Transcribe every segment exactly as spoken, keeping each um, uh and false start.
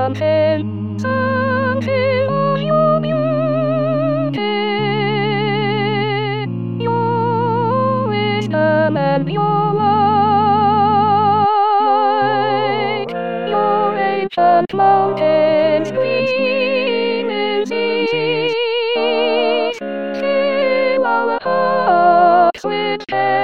something, something of your beauty, your wisdom and your light, your ancient mountains green in sea, fill our hearts with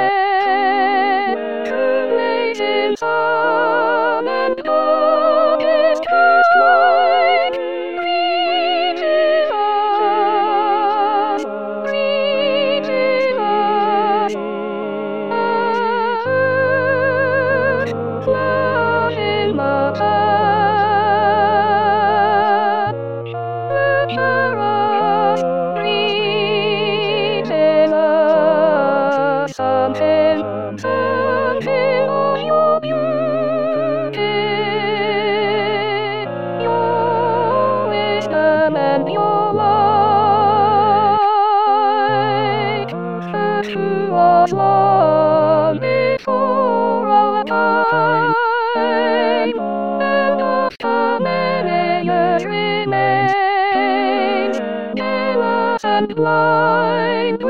care, to blaze in sun and darkest light. Reaches us, reaches us, love in my heart, nurture us, reaches us, something, something of your beauty, your wisdom and your light, first to us long before our time, and after many years remains, careless and blind.